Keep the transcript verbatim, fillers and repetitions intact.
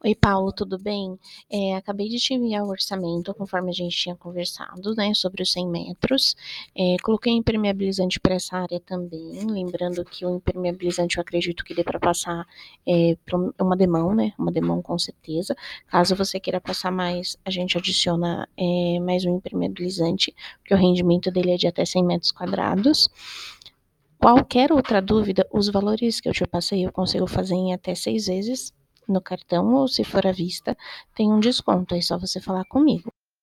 Oi, Paulo, tudo bem? É, acabei de te enviar o orçamento, conforme a gente tinha conversado, né, sobre os cem metros. É, coloquei impermeabilizante para essa área também, lembrando que o impermeabilizante eu acredito que dê para passar é, pra uma demão, né, uma demão com certeza. Caso você queira passar mais, a gente adiciona é, mais um impermeabilizante, porque o rendimento dele é de até cem metros quadrados. Qualquer outra dúvida, os valores que eu te passei eu consigo fazer em até seis vezes no cartão, ou se for à vista, tem um desconto, é só você falar comigo.